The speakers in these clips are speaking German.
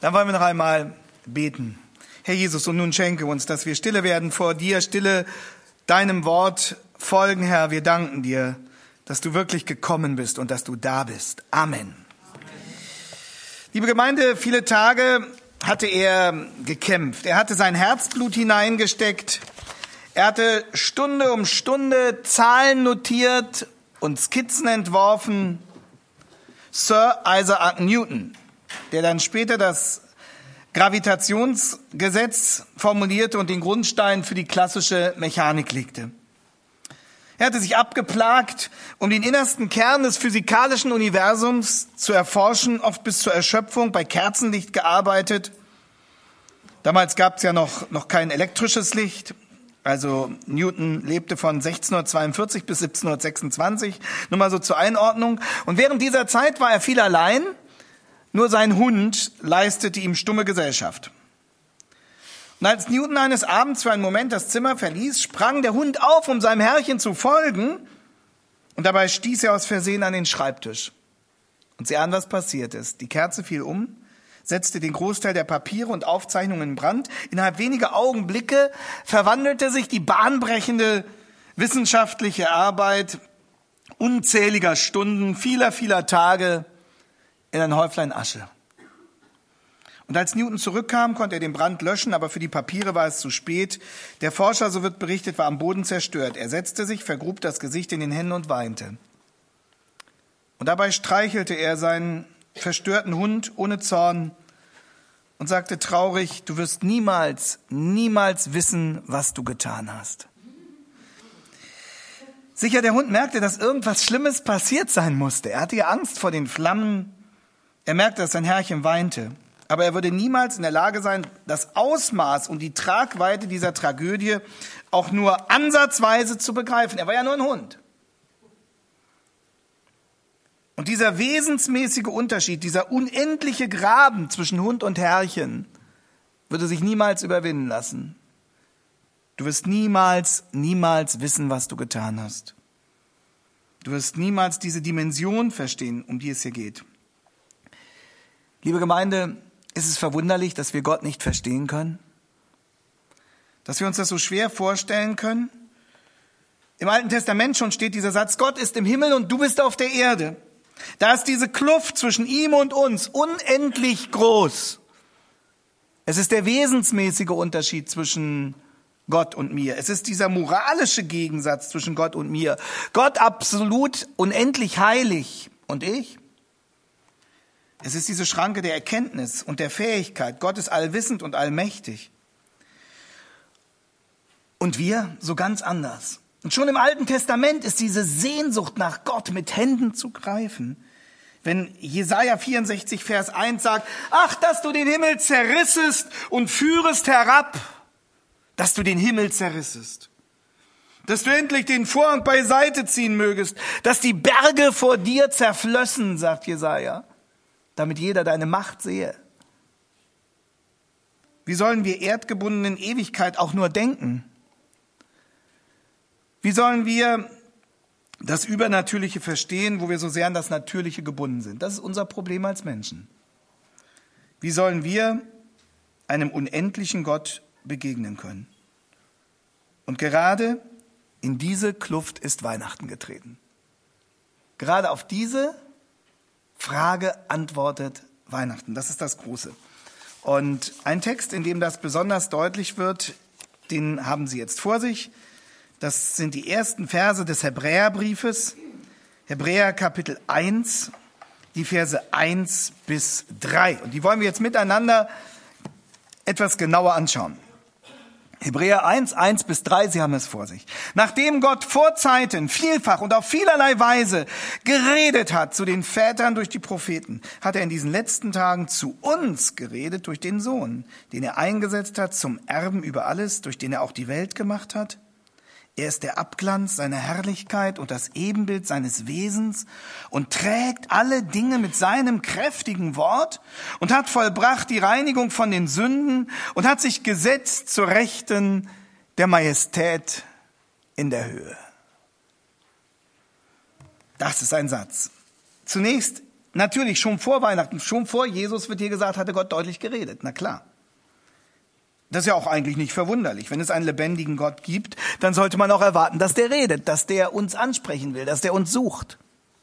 Dann wollen wir noch einmal beten. Herr Jesus, und nun schenke uns, dass wir stille werden vor dir, stille deinem Wort folgen, Herr. Wir danken dir, dass du wirklich gekommen bist und dass du da bist. Amen. Liebe Gemeinde, viele Tage hatte er gekämpft. Er hatte sein Herzblut hineingesteckt. Er hatte Stunde um Stunde Zahlen notiert und Skizzen entworfen. Sir Isaac Newton, der dann später das Gravitationsgesetz formulierte und den Grundstein für die klassische Mechanik legte. Er hatte sich abgeplagt, um den innersten Kern des physikalischen Universums zu erforschen, oft bis zur Erschöpfung, bei Kerzenlicht gearbeitet. Damals gab es ja noch kein elektrisches Licht. Also Newton lebte von 1642 bis 1726, nur mal so zur Einordnung. Und während dieser Zeit war er viel allein, nur sein Hund leistete ihm stumme Gesellschaft. Und als Newton eines Abends für einen Moment das Zimmer verließ, sprang der Hund auf, um seinem Herrchen zu folgen, und dabei stieß er aus Versehen an den Schreibtisch. Und Sie ahnen, was passiert ist. Die Kerze fiel um, setzte den Großteil der Papiere und Aufzeichnungen in Brand. Innerhalb weniger Augenblicke verwandelte sich die bahnbrechende wissenschaftliche Arbeit unzähliger Stunden, vieler Tage in ein Häuflein Asche. Und als Newton zurückkam, konnte er den Brand löschen, aber für die Papiere war es zu spät. Der Forscher, so wird berichtet, war am Boden zerstört. Er setzte sich, vergrub das Gesicht in den Händen und weinte. Und dabei streichelte er seinen verstörten Hund ohne Zorn und sagte traurig: Du wirst niemals wissen, was du getan hast. Sicher, der Hund merkte, dass irgendwas Schlimmes passiert sein musste. Er hatte ja Angst vor den Flammen. Er merkte, dass sein Herrchen weinte. Aber er würde niemals in der Lage sein, das Ausmaß und die Tragweite dieser Tragödie auch nur ansatzweise zu begreifen. Er war ja nur ein Hund. Und dieser wesensmäßige Unterschied, dieser unendliche Graben zwischen Hund und Herrchen, würde sich niemals überwinden lassen. Du wirst niemals wissen, was du getan hast. Du wirst niemals diese Dimension verstehen, um die es hier geht. Liebe Gemeinde, ist es verwunderlich, dass wir Gott nicht verstehen können? Dass wir uns das so schwer vorstellen können? Im Alten Testament schon steht dieser Satz: Gott ist im Himmel und du bist auf der Erde. Da ist diese Kluft zwischen ihm und uns unendlich groß. Es ist der wesensmäßige Unterschied zwischen Gott und mir. Es ist dieser moralische Gegensatz zwischen Gott und mir. Gott absolut unendlich heilig und ich. Es ist diese Schranke der Erkenntnis und der Fähigkeit. Gott ist allwissend und allmächtig. Und wir so ganz anders. Und schon im Alten Testament ist diese Sehnsucht nach Gott mit Händen zu greifen. Wenn Jesaja 64, Vers 1 sagt: Ach, dass du den Himmel zerrissest und führest herab, dass du den Himmel zerrissest, dass du endlich den Vorhang beiseite ziehen mögest, dass die Berge vor dir zerflössen, sagt Jesaja, damit jeder deine Macht sehe. Wie sollen wir erdgebundenen Ewigkeit auch nur denken? Wie sollen wir das Übernatürliche verstehen, wo wir so sehr an das Natürliche gebunden sind? Das ist unser Problem als Menschen. Wie sollen wir einem unendlichen Gott begegnen können? Und gerade in diese Kluft ist Weihnachten getreten. Gerade auf diese Frage antwortet Weihnachten. Das ist das Große. Und ein Text, in dem das besonders deutlich wird, den haben Sie jetzt vor sich. Das sind die ersten Verse des Hebräerbriefes, Hebräer Kapitel 1, die Verse 1 bis 3. Und die wollen wir jetzt miteinander etwas genauer anschauen. Hebräer 1, 1 bis 3, Sie haben es vor sich. Nachdem Gott vor Zeiten vielfach und auf vielerlei Weise geredet hat zu den Vätern durch die Propheten, hat er in diesen letzten Tagen zu uns geredet durch den Sohn, den er eingesetzt hat zum Erben über alles, durch den er auch die Welt gemacht hat. Er ist der Abglanz seiner Herrlichkeit und das Ebenbild seines Wesens und trägt alle Dinge mit seinem kräftigen Wort und hat vollbracht die Reinigung von den Sünden und hat sich gesetzt zur Rechten der Majestät in der Höhe. Das ist ein Satz. Zunächst Natürlich, schon vor Weihnachten, schon vor Jesus wird hier gesagt, hatte Gott deutlich geredet. Na klar. Das ist ja auch eigentlich nicht verwunderlich. Wenn es einen lebendigen Gott gibt, dann sollte man auch erwarten, dass der redet, dass der uns ansprechen will, dass der uns sucht.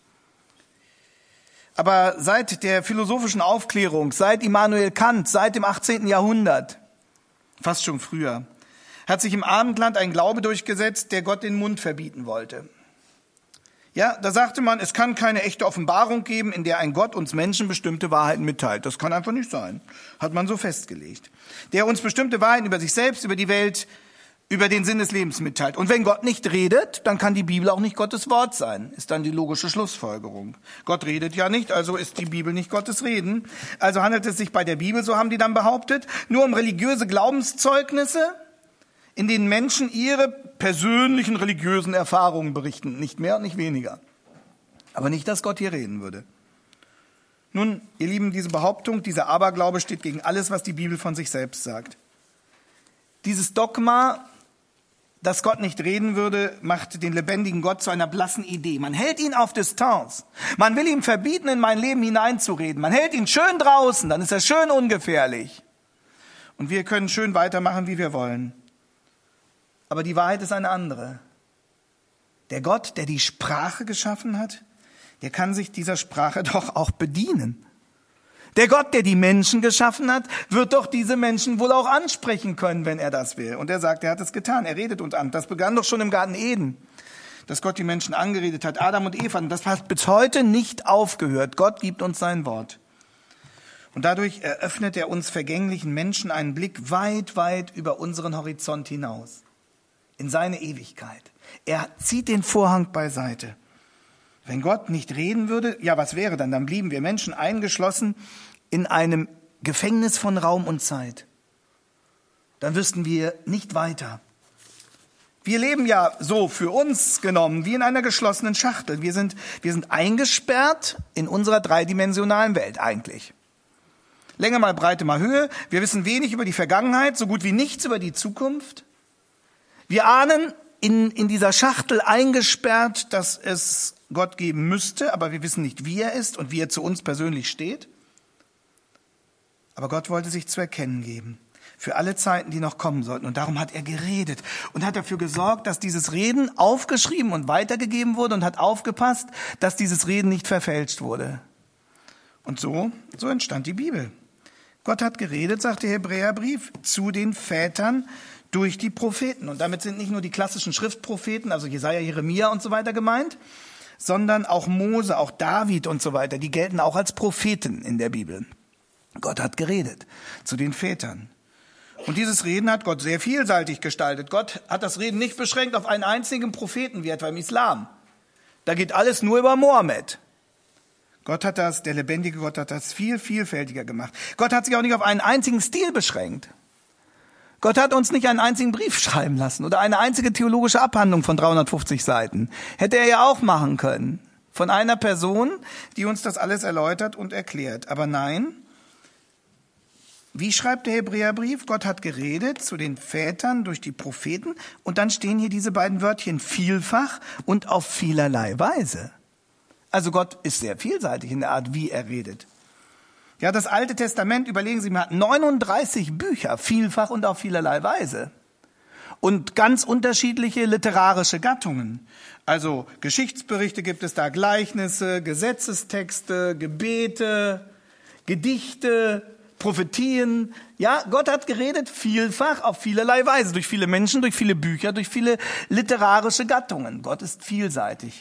Aber seit der philosophischen Aufklärung, seit Immanuel Kant, seit dem 18. Jahrhundert, fast schon früher, hat sich im Abendland ein Glaube durchgesetzt, der Gott den Mund verbieten wollte. Ja, da sagte man, es kann keine echte Offenbarung geben, in der ein Gott uns Menschen bestimmte Wahrheiten mitteilt. Das kann einfach nicht sein. Hat man so festgelegt. Der uns bestimmte Wahrheiten über sich selbst, über die Welt, über den Sinn des Lebens mitteilt. Und wenn Gott nicht redet, dann kann die Bibel auch nicht Gottes Wort sein. Ist dann die logische Schlussfolgerung. Gott redet ja nicht, also ist die Bibel nicht Gottes Reden. Also handelt es sich bei der Bibel, so haben die dann behauptet, nur um religiöse Glaubenszeugnisse, in denen Menschen ihre persönlichen religiösen Erfahrungen berichten. Nicht mehr und nicht weniger. Aber nicht, dass Gott hier reden würde. Nun, ihr Lieben, diese Behauptung, dieser Aberglaube steht gegen alles, was die Bibel von sich selbst sagt. Dieses Dogma, dass Gott nicht reden würde, macht den lebendigen Gott zu einer blassen Idee. Man hält ihn auf Distanz. Man will ihm verbieten, in mein Leben hineinzureden. Man hält ihn schön draußen, dann ist er schön ungefährlich. Und wir können schön weitermachen, wie wir wollen. Aber die Wahrheit ist eine andere. Der Gott, der die Sprache geschaffen hat, der kann sich dieser Sprache doch auch bedienen. Der Gott, der die Menschen geschaffen hat, wird doch diese Menschen wohl auch ansprechen können, wenn er das will. Und er sagt, er hat es getan, er redet uns an. Das begann doch schon im Garten Eden, dass Gott die Menschen angeredet hat, Adam und Eva. Und das hat bis heute nicht aufgehört. Gott gibt uns sein Wort. Und dadurch eröffnet er uns vergänglichen Menschen einen Blick weit, weit über unseren Horizont hinaus. In seine Ewigkeit. Er zieht den Vorhang beiseite. Wenn Gott nicht reden würde, ja, was wäre dann? Dann blieben wir Menschen eingeschlossen in einem Gefängnis von Raum und Zeit. Dann wüssten wir nicht weiter. Wir leben ja so für uns genommen, wie in einer geschlossenen Schachtel. Wir sind eingesperrt in unserer dreidimensionalen Welt eigentlich. Länge mal Breite mal Höhe. Wir wissen wenig über die Vergangenheit, so gut wie nichts über die Zukunft. Wir ahnen in dieser Schachtel eingesperrt, dass es Gott geben müsste, aber wir wissen nicht, wie er ist und wie er zu uns persönlich steht. Aber Gott wollte sich zu erkennen geben für alle Zeiten, die noch kommen sollten. Und darum hat er geredet und hat dafür gesorgt, dass dieses Reden aufgeschrieben und weitergegeben wurde und hat aufgepasst, dass dieses Reden nicht verfälscht wurde. Und so entstand die Bibel. Gott hat geredet, sagt der Hebräerbrief, zu den Vätern durch die Propheten. Und damit sind nicht nur die klassischen Schriftpropheten, also Jesaja, Jeremia und so weiter gemeint, sondern auch Mose, auch David und so weiter. Die gelten auch als Propheten in der Bibel. Gott hat geredet zu den Vätern. Und dieses Reden hat Gott sehr vielseitig gestaltet. Gott hat das Reden nicht beschränkt auf einen einzigen Propheten, wie etwa im Islam. Da geht alles nur über Mohammed. Der lebendige Gott hat das viel vielfältiger gemacht. Gott hat sich auch nicht auf einen einzigen Stil beschränkt. Gott hat uns nicht einen einzigen Brief schreiben lassen oder eine einzige theologische Abhandlung von 350 Seiten. Hätte er ja auch machen können. Von einer Person, die uns das alles erläutert und erklärt. Aber nein, wie schreibt der Hebräerbrief? Gott hat geredet zu den Vätern durch die Propheten und dann stehen hier diese beiden Wörtchen vielfach und auf vielerlei Weise. Also Gott ist sehr vielseitig in der Art, wie er redet. Ja, das Alte Testament, überlegen Sie mal, hat 39 Bücher, vielfach und auf vielerlei Weise. Und ganz unterschiedliche literarische Gattungen. Also Geschichtsberichte gibt es da, Gleichnisse, Gesetzestexte, Gebete, Gedichte, Prophetien. Ja, Gott hat geredet vielfach auf vielerlei Weise, durch viele Menschen, durch viele Bücher, durch viele literarische Gattungen. Gott ist vielseitig.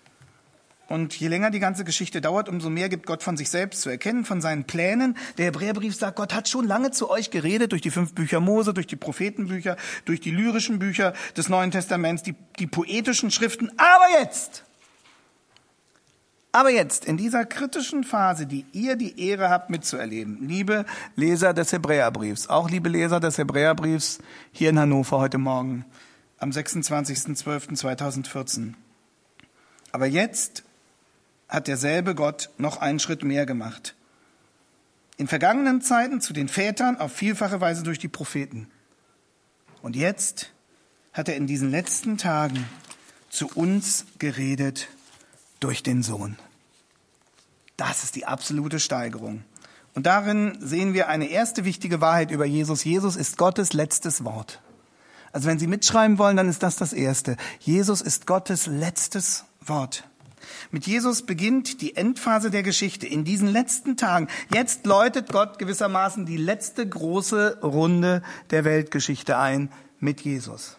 Und je länger die ganze Geschichte dauert, umso mehr gibt Gott von sich selbst zu erkennen, von seinen Plänen. Der Hebräerbrief sagt, Gott hat schon lange zu euch geredet, durch die 5 Bücher Mose, durch die Prophetenbücher, durch die lyrischen Bücher des Neuen Testaments, die poetischen Schriften. Aber jetzt, in dieser kritischen Phase, die ihr die Ehre habt mitzuerleben, liebe Leser des Hebräerbriefs, auch liebe Leser des Hebräerbriefs hier in Hannover heute Morgen, am 26.12.2014. Aber jetzt hat derselbe Gott noch einen Schritt mehr gemacht. In vergangenen Zeiten zu den Vätern auf vielfache Weise durch die Propheten. Und jetzt hat er in diesen letzten Tagen zu uns geredet durch den Sohn. Das ist die absolute Steigerung. Und darin sehen wir eine erste wichtige Wahrheit über Jesus. Jesus ist Gottes letztes Wort. Also wenn Sie mitschreiben wollen, dann ist das Erste. Jesus ist Gottes letztes Wort. Mit Jesus beginnt die Endphase der Geschichte in diesen letzten Tagen. Jetzt läutet Gott gewissermaßen die letzte große Runde der Weltgeschichte ein mit Jesus.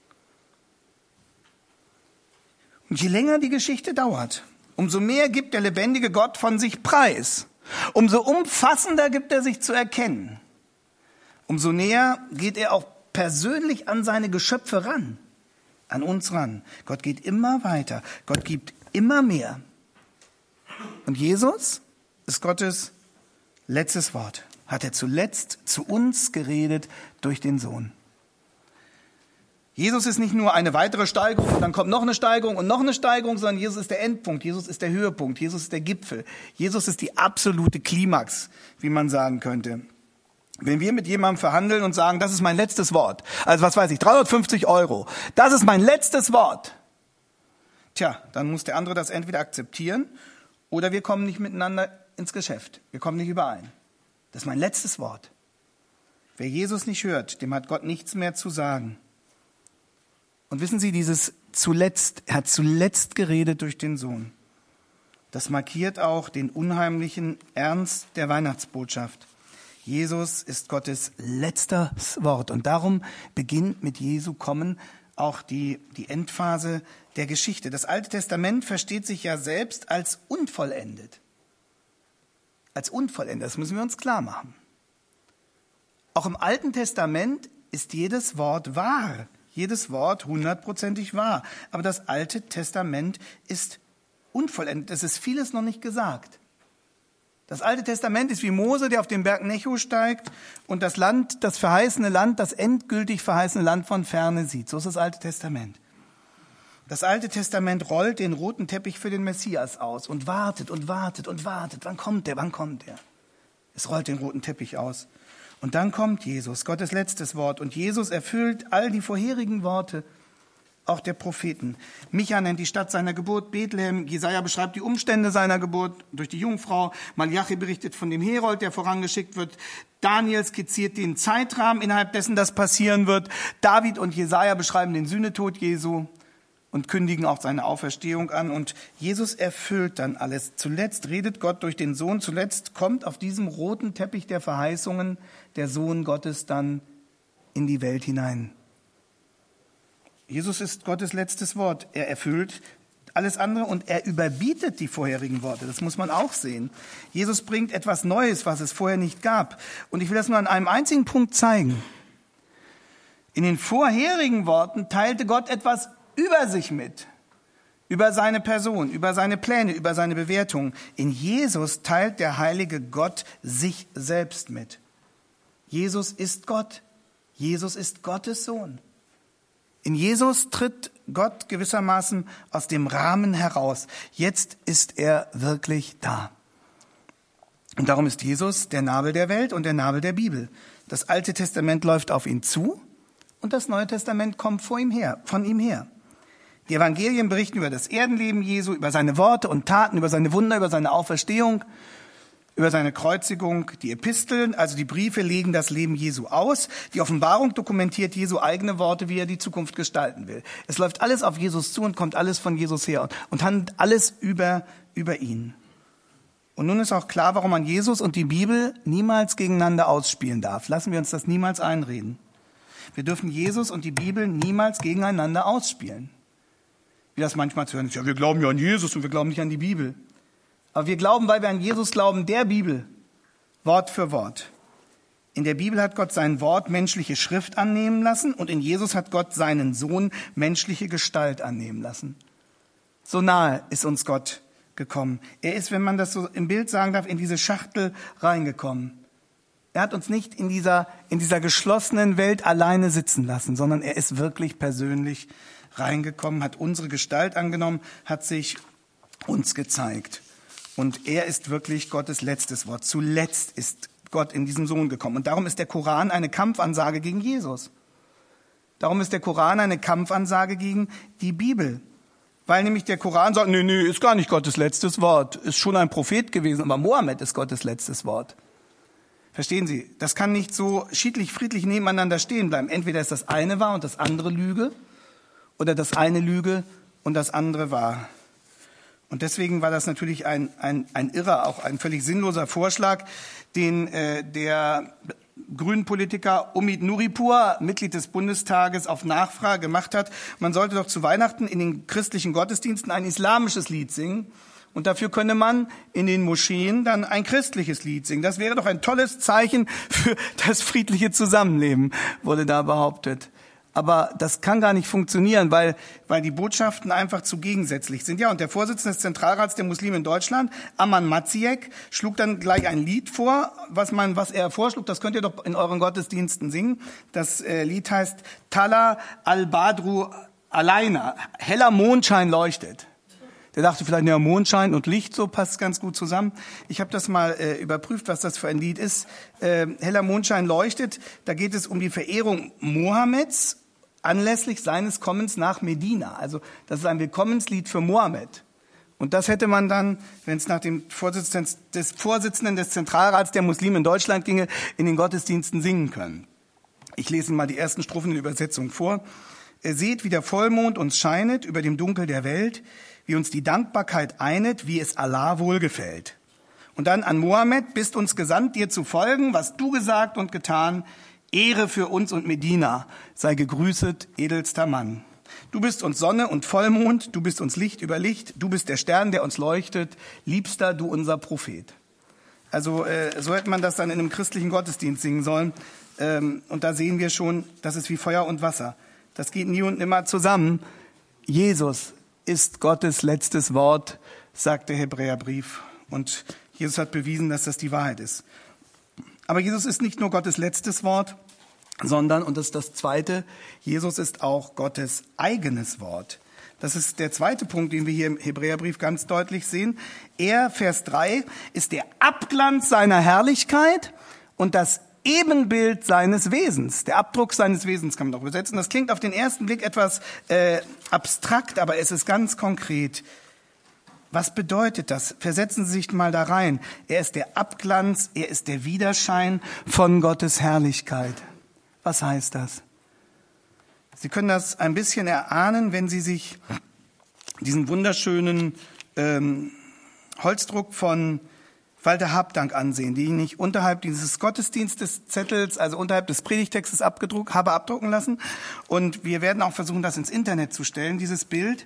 Und je länger die Geschichte dauert, umso mehr gibt der lebendige Gott von sich preis. Umso umfassender gibt er sich zu erkennen. Umso näher geht er auch persönlich an seine Geschöpfe ran, an uns ran. Gott geht immer weiter. Gott gibt immer mehr. Und Jesus ist Gottes letztes Wort. Hat er zuletzt zu uns geredet durch den Sohn. Jesus ist nicht nur eine weitere Steigerung und dann kommt noch eine Steigerung und noch eine Steigerung, sondern Jesus ist der Endpunkt, Jesus ist der Höhepunkt, Jesus ist der Gipfel. Jesus ist die absolute Klimax, wie man sagen könnte. Wenn wir mit jemandem verhandeln und sagen, das ist mein letztes Wort, also was weiß ich, 350 €, das ist mein letztes Wort. Tja, dann muss der andere das entweder akzeptieren oder wir kommen nicht miteinander ins Geschäft. Wir kommen nicht überein. Das ist mein letztes Wort. Wer Jesus nicht hört, dem hat Gott nichts mehr zu sagen. Und wissen Sie, dieses zuletzt, er hat zuletzt geredet durch den Sohn. Das markiert auch den unheimlichen Ernst der Weihnachtsbotschaft. Jesus ist Gottes letztes Wort. Und darum beginnt mit Jesu Kommen auch die Endphase der Geschichte. Das Alte Testament versteht sich ja selbst als unvollendet. Als unvollendet, das müssen wir uns klar machen. Auch im Alten Testament ist jedes Wort wahr. Jedes Wort 100%ig wahr. Aber das Alte Testament ist unvollendet. Es ist vieles noch nicht gesagt. Das Alte Testament ist wie Mose, der auf den Berg Necho steigt und das Land, das verheißene Land, das endgültig verheißene Land von Ferne sieht. So ist das Alte Testament. Das Alte Testament rollt den roten Teppich für den Messias aus und wartet und wartet und wartet. Wann kommt er? Wann kommt er? Es rollt den roten Teppich aus. Und dann kommt Jesus, Gottes letztes Wort. Und Jesus erfüllt all die vorherigen Worte, auch der Propheten. Micha nennt die Stadt seiner Geburt Bethlehem. Jesaja beschreibt die Umstände seiner Geburt durch die Jungfrau. Malachi berichtet von dem Herold, der vorangeschickt wird. Daniel skizziert den Zeitrahmen, innerhalb dessen das passieren wird. David und Jesaja beschreiben den Sühnetod Jesu und kündigen auch seine Auferstehung an. Und Jesus erfüllt dann alles. Zuletzt redet Gott durch den Sohn. Zuletzt kommt auf diesem roten Teppich der Verheißungen der Sohn Gottes dann in die Welt hinein. Jesus ist Gottes letztes Wort. Er erfüllt alles andere und er überbietet die vorherigen Worte. Das muss man auch sehen. Jesus bringt etwas Neues, was es vorher nicht gab. Und ich will das nur an einem einzigen Punkt zeigen. In den vorherigen Worten teilte Gott etwas über sich mit, über seine Person, über seine Pläne, über seine Bewertungen. In Jesus teilt der heilige Gott sich selbst mit. Jesus ist Gott. Jesus ist Gottes Sohn. In Jesus tritt Gott gewissermaßen aus dem Rahmen heraus. Jetzt ist er wirklich da. Und darum ist Jesus der Nabel der Welt und der Nabel der Bibel. Das Alte Testament läuft auf ihn zu und das Neue Testament kommt von ihm her. Die Evangelien berichten über das Erdenleben Jesu, über seine Worte und Taten, über seine Wunder, über seine Auferstehung, über seine Kreuzigung. Die Episteln, also die Briefe, legen das Leben Jesu aus. Die Offenbarung dokumentiert Jesu eigene Worte, wie er die Zukunft gestalten will. Es läuft alles auf Jesus zu und kommt alles von Jesus her und handelt alles über ihn. Und nun ist auch klar, warum man Jesus und die Bibel niemals gegeneinander ausspielen darf. Lassen wir uns das niemals einreden. Wir dürfen Jesus und die Bibel niemals gegeneinander ausspielen. Wie das manchmal zu hören ist, ja, wir glauben ja an Jesus und wir glauben nicht an die Bibel. Aber wir glauben, weil wir an Jesus glauben, der Bibel, Wort für Wort. In der Bibel hat Gott sein Wort menschliche Schrift annehmen lassen und in Jesus hat Gott seinen Sohn menschliche Gestalt annehmen lassen. So nahe ist uns Gott gekommen. Er ist, wenn man das so im Bild sagen darf, in diese Schachtel reingekommen. Er hat uns nicht in dieser geschlossenen Welt alleine sitzen lassen, sondern er ist wirklich persönlich reingekommen, hat unsere Gestalt angenommen, hat sich uns gezeigt. Und er ist wirklich Gottes letztes Wort. Zuletzt ist Gott in diesem Sohn gekommen. Und darum ist der Koran eine Kampfansage gegen Jesus. Darum ist der Koran eine Kampfansage gegen die Bibel. Weil nämlich der Koran sagt, nee, ist gar nicht Gottes letztes Wort. Ist schon ein Prophet gewesen, aber Mohammed ist Gottes letztes Wort. Verstehen Sie? Das kann nicht so schiedlich, friedlich nebeneinander stehen bleiben. Entweder ist das eine wahr und das andere Lüge, oder das eine Lüge und das andere wahr. Und deswegen war das natürlich ein irrer, auch ein völlig sinnloser Vorschlag, den der Grünen-Politiker Omid Nuripur, Mitglied des Bundestages, auf Nachfrage gemacht hat. Man sollte doch zu Weihnachten in den christlichen Gottesdiensten ein islamisches Lied singen. Und dafür könne man in den Moscheen dann ein christliches Lied singen. Das wäre doch ein tolles Zeichen für das friedliche Zusammenleben, wurde da behauptet. Aber das kann gar nicht funktionieren, weil die Botschaften einfach zu gegensätzlich sind. Ja, und der Vorsitzende des Zentralrats der Muslime in Deutschland, Aman Maciek, schlug dann gleich ein Lied vor, was er vorschlug. Das könnt ihr doch in euren Gottesdiensten singen. Das Lied heißt Tala al-Badru Alaina. Heller Mondschein leuchtet. Der dachte vielleicht, ja, Mondschein und Licht, so passt ganz gut zusammen. Ich habe das mal überprüft, was das für ein Lied ist. Heller Mondschein leuchtet, da geht es um die Verehrung Mohammeds anlässlich seines Kommens nach Medina. Also das ist ein Willkommenslied für Mohammed. Und das hätte man dann, wenn es nach dem Vorsitzenden des Zentralrats der Muslime in Deutschland ginge, in den Gottesdiensten singen können. Ich lese Ihnen mal die ersten Strophen in der Übersetzung vor. Seht, wie der Vollmond uns scheinet über dem Dunkel der Welt, wie uns die Dankbarkeit einet, wie es Allah wohlgefällt. Und dann an Mohammed, bist uns gesandt, dir zu folgen, was du gesagt und getan, Ehre für uns und Medina, sei gegrüßet, edelster Mann. Du bist uns Sonne und Vollmond, du bist uns Licht über Licht, du bist der Stern, der uns leuchtet, liebster, du unser Prophet. Also so hätte man das dann in einem christlichen Gottesdienst singen sollen. Und da sehen wir schon, das ist wie Feuer und Wasser. Das geht nie und nimmer zusammen. Jesus ist Gottes letztes Wort, sagt der Hebräerbrief. Und Jesus hat bewiesen, dass das die Wahrheit ist. Aber Jesus ist nicht nur Gottes letztes Wort, sondern, und das ist das Zweite, Jesus ist auch Gottes eigenes Wort. Das ist der zweite Punkt, den wir hier im Hebräerbrief ganz deutlich sehen. Er, Vers 3, ist der Abglanz seiner Herrlichkeit und das Ebenbild seines Wesens. Der Abdruck seines Wesens kann man doch übersetzen. Das klingt auf den ersten Blick etwas abstrakt, aber es ist ganz konkret. Was bedeutet das? Versetzen Sie sich mal da rein. Er ist der Abglanz, er ist der Widerschein von Gottes Herrlichkeit. Was heißt das? Sie können das ein bisschen erahnen, wenn Sie sich diesen wunderschönen Holzdruck von Walter Habdank ansehen, den ich unterhalb dieses Gottesdienstzettels, also unterhalb des Predigtextes habe abdrucken lassen. Und wir werden auch versuchen, das ins Internet zu stellen, dieses Bild.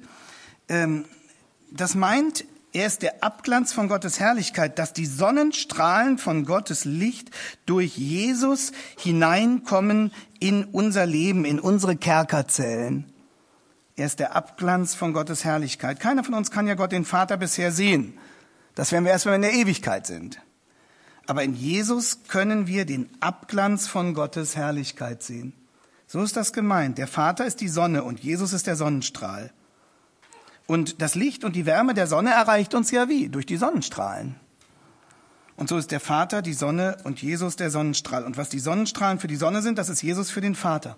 Das meint, er ist der Abglanz von Gottes Herrlichkeit, dass die Sonnenstrahlen von Gottes Licht durch Jesus hineinkommen in unser Leben, in unsere Kerkerzellen. Er ist der Abglanz von Gottes Herrlichkeit. Keiner von uns kann ja Gott den Vater bisher sehen. Das werden wir erst, wenn wir in der Ewigkeit sind. Aber in Jesus können wir den Abglanz von Gottes Herrlichkeit sehen. So ist das gemeint. Der Vater ist die Sonne und Jesus ist der Sonnenstrahl. Und das Licht und die Wärme der Sonne erreicht uns ja wie? Durch die Sonnenstrahlen. Und so ist der Vater die Sonne und Jesus der Sonnenstrahl. Und was die Sonnenstrahlen für die Sonne sind, das ist Jesus für den Vater.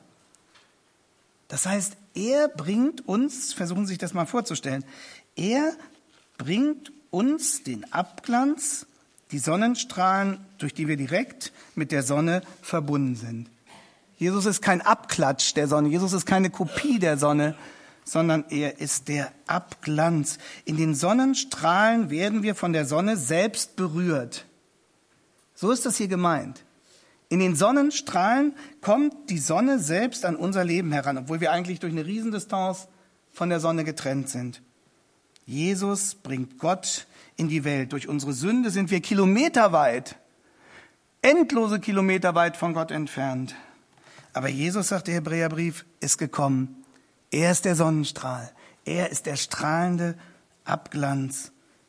Das heißt, er bringt uns, versuchen Sie sich das mal vorzustellen, er bringt uns den Abglanz, die Sonnenstrahlen, durch die wir direkt mit der Sonne verbunden sind. Jesus ist kein Abklatsch der Sonne, Jesus ist keine Kopie der Sonne, sondern er ist der Abglanz. In den Sonnenstrahlen werden wir von der Sonne selbst berührt. So ist das hier gemeint. In den Sonnenstrahlen kommt die Sonne selbst an unser Leben heran, obwohl wir eigentlich durch eine Riesendistanz von der Sonne getrennt sind. Jesus bringt Gott in die Welt. Durch unsere Sünde sind wir kilometerweit, endlose Kilometer weit von Gott entfernt. Aber Jesus, sagt der Hebräerbrief, ist gekommen. Er ist der Sonnenstrahl. Er ist der strahlende Abglanz.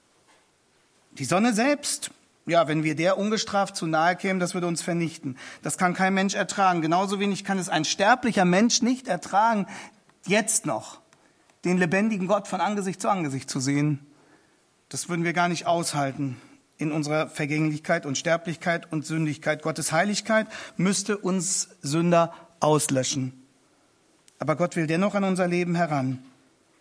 Die Sonne selbst, ja, wenn wir der ungestraft zu nahe kämen, das würde uns vernichten. Das kann kein Mensch ertragen. Genauso wenig kann es ein sterblicher Mensch nicht ertragen, jetzt noch den lebendigen Gott von Angesicht zu sehen. Das würden wir gar nicht aushalten in unserer Vergänglichkeit und Sterblichkeit und Sündigkeit. Gottes Heiligkeit müsste uns Sünder auslöschen. Aber Gott will dennoch an unser Leben heran.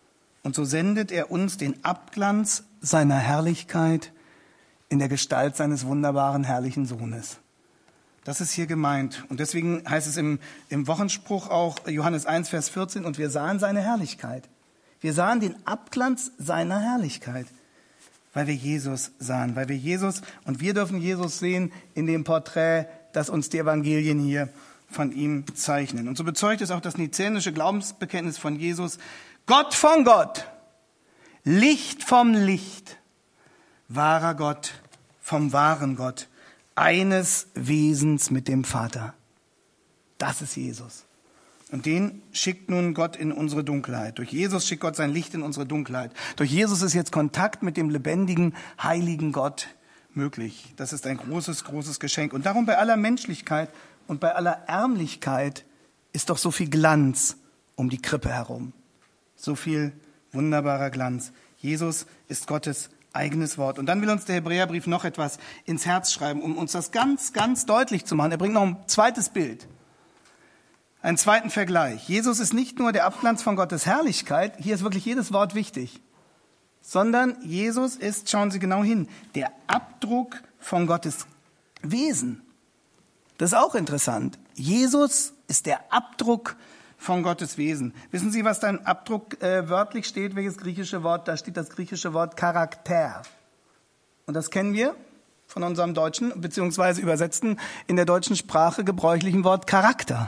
Und so sendet er uns den Abglanz seiner Herrlichkeit in der Gestalt seines wunderbaren, herrlichen Sohnes. Das ist hier gemeint. Und deswegen heißt es im Wochenspruch auch, Johannes 1, Vers 14, und wir sahen seine Herrlichkeit. Wir sahen den Abglanz seiner Herrlichkeit, weil wir Jesus sahen, weil wir Jesus, und wir dürfen Jesus sehen in dem Porträt, das uns die Evangelien hier von ihm zeichnen. Und so bezeugt es auch das nizänische Glaubensbekenntnis von Jesus: Gott von Gott, Licht vom Licht, wahrer Gott vom wahren Gott, eines Wesens mit dem Vater. Das ist Jesus. Und den schickt nun Gott in unsere Dunkelheit. Durch Jesus schickt Gott sein Licht in unsere Dunkelheit. Durch Jesus ist jetzt Kontakt mit dem lebendigen, heiligen Gott möglich. Das ist ein großes, großes Geschenk. Und darum bei aller Menschlichkeit und bei aller Ärmlichkeit ist doch so viel Glanz um die Krippe herum. So viel wunderbarer Glanz. Jesus ist Gottes eigenes Wort. Und dann will uns der Hebräerbrief noch etwas ins Herz schreiben, um uns das ganz, ganz deutlich zu machen. Er bringt noch ein zweites Bild, einen zweiten Vergleich. Jesus ist nicht nur der Abglanz von Gottes Herrlichkeit, hier ist wirklich jedes Wort wichtig, sondern Jesus ist, schauen Sie genau hin, der Abdruck von Gottes Wesen. Das ist auch interessant. Jesus ist der Abdruck von Gottes Wesen. Wissen Sie, was da im Abdruck wörtlich steht? Welches griechische Wort? Da steht das griechische Wort Charakter. Und das kennen wir von unserem deutschen, beziehungsweise übersetzten in der deutschen Sprache gebräuchlichen Wort Charakter.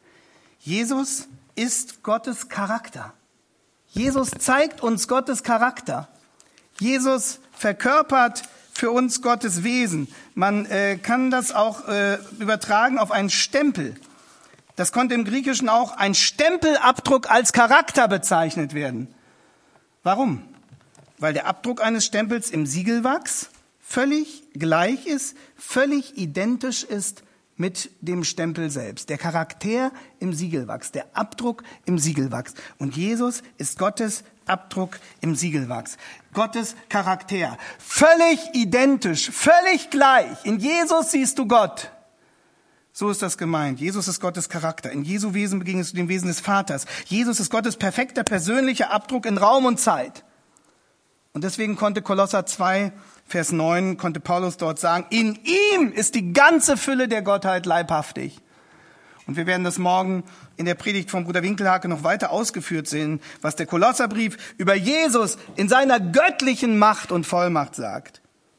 Jesus ist Gottes Charakter. Jesus zeigt uns Gottes Charakter. Jesus verkörpert für uns Gottes Wesen. Man kann das auch übertragen auf einen Stempel. Das konnte im Griechischen auch ein Stempelabdruck als Charakter bezeichnet werden. Warum? Weil der Abdruck eines Stempels im Siegelwachs völlig gleich ist, völlig identisch ist mit dem Stempel selbst. Der Charakter im Siegelwachs, der Abdruck im Siegelwachs. Und Jesus ist Gottes Abdruck im Siegelwachs. Gottes Charakter. Völlig identisch, völlig gleich. In Jesus siehst du Gott. So ist das gemeint. Jesus ist Gottes Charakter. In Jesu Wesen begegnest du dem Wesen des Vaters. Jesus ist Gottes perfekter persönlicher Abdruck in Raum und Zeit. Und deswegen konnte Kolosser 2, Vers 9, konnte Paulus dort sagen, in ihm ist die ganze Fülle der Gottheit leibhaftig. Und wir werden das morgen in der Predigt von Bruder Winkelhake noch weiter ausgeführt sehen, was der Kolosserbrief über Jesus in seiner göttlichen Macht und Vollmacht sagt.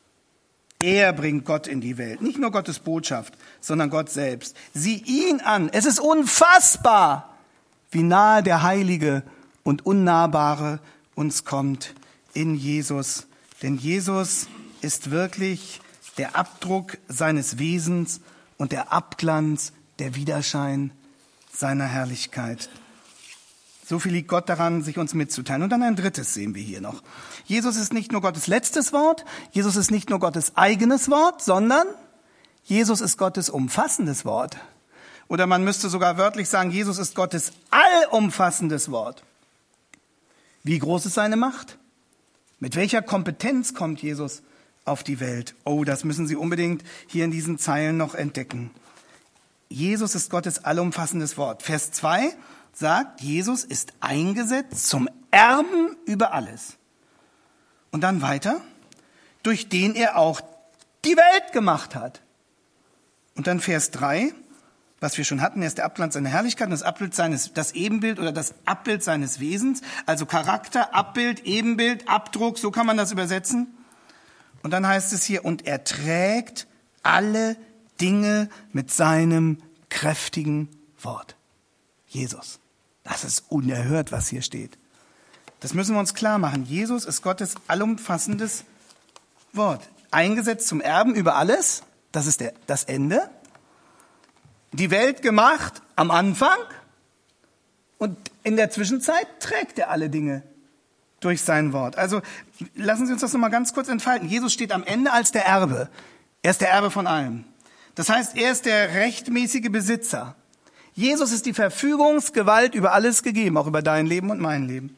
Er bringt Gott in die Welt. Nicht nur Gottes Botschaft, sondern Gott selbst. Sieh ihn an. Es ist unfassbar, wie nahe der Heilige und Unnahbare uns kommt in Jesus. Denn Jesus ist wirklich der Abdruck seines Wesens und der Abglanz, der Widerschein seiner Herrlichkeit. So viel liegt Gott daran, sich uns mitzuteilen. Und dann ein drittes sehen wir hier noch. Jesus ist nicht nur Gottes letztes Wort, Jesus ist nicht nur Gottes eigenes Wort, sondern Jesus ist Gottes umfassendes Wort. Oder man müsste sogar wörtlich sagen, Jesus ist Gottes allumfassendes Wort. Wie groß ist seine Macht? Mit welcher Kompetenz kommt Jesus auf die Welt? Oh, das müssen Sie unbedingt hier in diesen Zeilen noch entdecken. Jesus ist Gottes allumfassendes Wort. Vers 2 sagt, Jesus ist eingesetzt zum Erben über alles. Und dann weiter, durch den er auch die Welt gemacht hat. Und dann Vers 3, was wir schon hatten, er ist der Abglanz seiner Herrlichkeit und das Ebenbild oder das Abbild seines Wesens, also Charakter, Abbild, Ebenbild, Abdruck, so kann man das übersetzen. Und dann heißt es hier, und er trägt alle Dinge mit seinem kräftigen Wort. Jesus. Das ist unerhört, was hier steht. Das müssen wir uns klar machen. Jesus ist Gottes allumfassendes Wort. Eingesetzt zum Erben über alles. Das ist das Ende. Die Welt gemacht am Anfang. Und in der Zwischenzeit trägt er alle Dinge durch sein Wort. Also lassen Sie uns das nochmal ganz kurz entfalten. Jesus steht am Ende als der Erbe. Er ist der Erbe von allem. Das heißt, er ist der rechtmäßige Besitzer. Jesus ist die Verfügungsgewalt über alles gegeben, auch über dein Leben und mein Leben.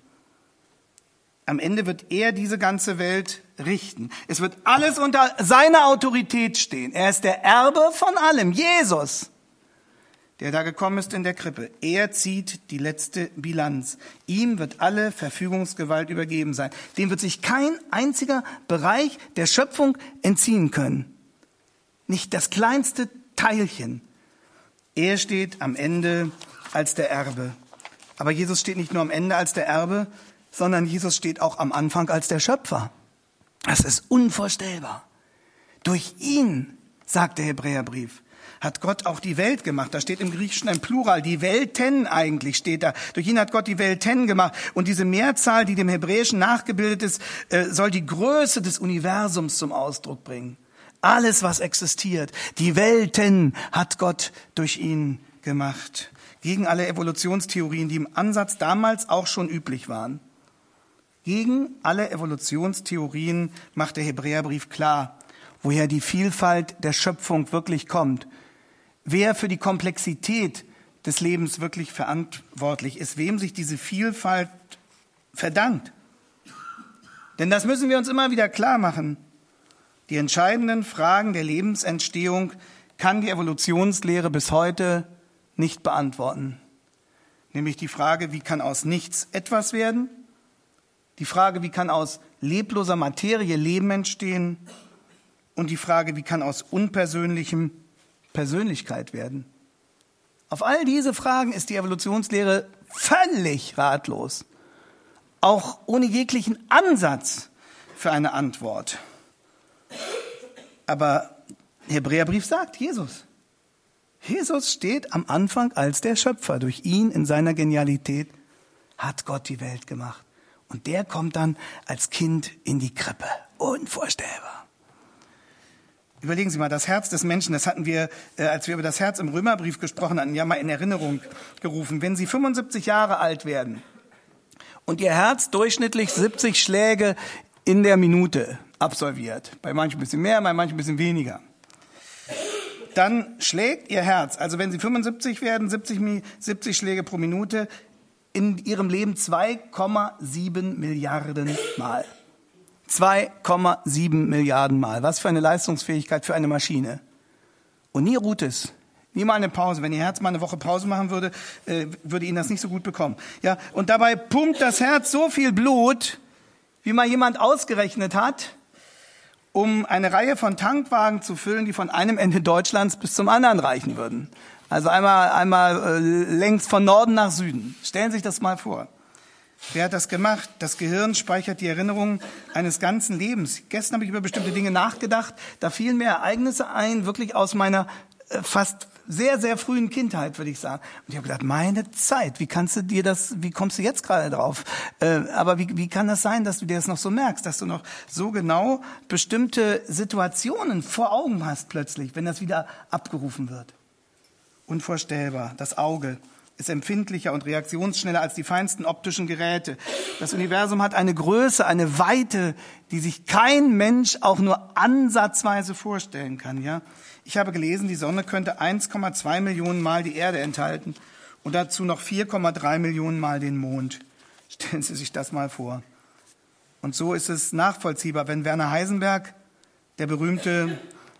Am Ende wird er diese ganze Welt richten. Es wird alles unter seiner Autorität stehen. Er ist der Erbe von allem. Jesus. der da gekommen ist in der Krippe. Er zieht die letzte Bilanz. Ihm wird alle Verfügungsgewalt übergeben sein. Dem wird sich kein einziger Bereich der Schöpfung entziehen können. Nicht das kleinste Teilchen. Er steht am Ende als der Erbe. Aber Jesus steht nicht nur am Ende als der Erbe, sondern Jesus steht auch am Anfang als der Schöpfer. Das ist unvorstellbar. Durch ihn, sagt der Hebräerbrief, hat Gott auch die Welt gemacht. Da steht im Griechischen ein Plural, die Welten eigentlich steht da. Durch ihn hat Gott die Welten gemacht. Und diese Mehrzahl, die dem Hebräischen nachgebildet ist, soll die Größe des Universums zum Ausdruck bringen. Alles, was existiert, die Welten hat Gott durch ihn gemacht. Gegen alle Evolutionstheorien, die im Ansatz damals auch schon üblich waren. Gegen alle Evolutionstheorien macht der Hebräerbrief klar, woher die Vielfalt der Schöpfung wirklich kommt. Wer für die Komplexität des Lebens wirklich verantwortlich ist, wem sich diese Vielfalt verdankt. Denn das müssen wir uns immer wieder klar machen. Die entscheidenden Fragen der Lebensentstehung kann die Evolutionslehre bis heute nicht beantworten. Nämlich die Frage, wie kann aus nichts etwas werden? Die Frage, wie kann aus lebloser Materie Leben entstehen? Und die Frage, wie kann aus Unpersönlichem Persönlichkeit werden? Auf all diese Fragen ist die Evolutionslehre völlig ratlos. Auch ohne jeglichen Ansatz für eine Antwort. Aber der Hebräerbrief sagt, Jesus steht am Anfang als der Schöpfer. Durch ihn in seiner Genialität hat Gott die Welt gemacht. Und der kommt dann als Kind in die Krippe. Unvorstellbar. Überlegen Sie mal, das Herz des Menschen, das hatten wir, als wir über das Herz im Römerbrief gesprochen hatten, ja mal in Erinnerung gerufen. Wenn Sie 75 Jahre alt werden und Ihr Herz durchschnittlich 70 Schläge in der Minute absolviert, bei manchen ein bisschen mehr, bei manchen ein bisschen weniger, dann schlägt Ihr Herz, also wenn Sie 75 werden, 70 Schläge pro Minute, in Ihrem Leben 2,7 Milliarden Mal. 2,7 Milliarden Mal. Was für eine Leistungsfähigkeit für eine Maschine. Und nie ruht es. Nie mal eine Pause. Wenn Ihr Herz mal eine Woche Pause machen würde, würde Ihnen das nicht so gut bekommen. Ja, und dabei pumpt das Herz so viel Blut, wie mal jemand ausgerechnet hat, um eine Reihe von Tankwagen zu füllen, die von einem Ende Deutschlands bis zum anderen reichen würden. Also einmal längs von Norden nach Süden. Stellen Sie sich das mal vor. Wer hat das gemacht? Das Gehirn speichert die Erinnerungen eines ganzen Lebens. Gestern habe ich über bestimmte Dinge nachgedacht. Da fielen mir Ereignisse ein, wirklich aus meiner fast sehr, sehr frühen Kindheit, würde ich sagen. Und ich habe gedacht, meine Zeit, wie kommst du jetzt gerade drauf? Aber wie kann das sein, dass du dir das noch so merkst, dass du noch so genau bestimmte Situationen vor Augen hast plötzlich, wenn das wieder abgerufen wird? Unvorstellbar. Das Auge ist empfindlicher und reaktionsschneller als die feinsten optischen Geräte. Das Universum hat eine Größe, eine Weite, die sich kein Mensch auch nur ansatzweise vorstellen kann. Ja? Ich habe gelesen, die Sonne könnte 1,2 Millionen Mal die Erde enthalten und dazu noch 4,3 Millionen Mal den Mond. Stellen Sie sich das mal vor. Und so ist es nachvollziehbar, wenn Werner Heisenberg, der berühmte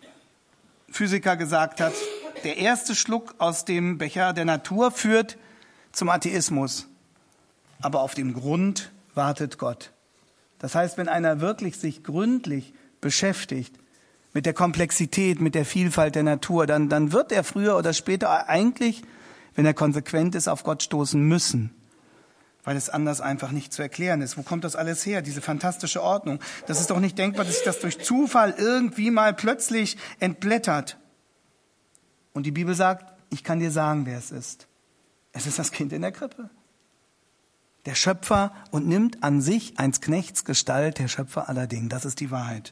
Physiker, gesagt hat, der erste Schluck aus dem Becher der Natur führt zum Atheismus. Aber auf dem Grund wartet Gott. Das heißt, wenn einer wirklich sich gründlich beschäftigt mit der Komplexität, mit der Vielfalt der Natur, dann wird er früher oder später eigentlich, wenn er konsequent ist, auf Gott stoßen müssen. Weil es anders einfach nicht zu erklären ist. Wo kommt das alles her, diese fantastische Ordnung? Das ist doch nicht denkbar, dass sich das durch Zufall irgendwie mal plötzlich entblättert. Und die Bibel sagt, ich kann dir sagen, wer es ist. Es ist das Kind in der Krippe. Der Schöpfer und nimmt an sich eines Knechts Gestalt, der Schöpfer aller Dinge. Das ist die Wahrheit.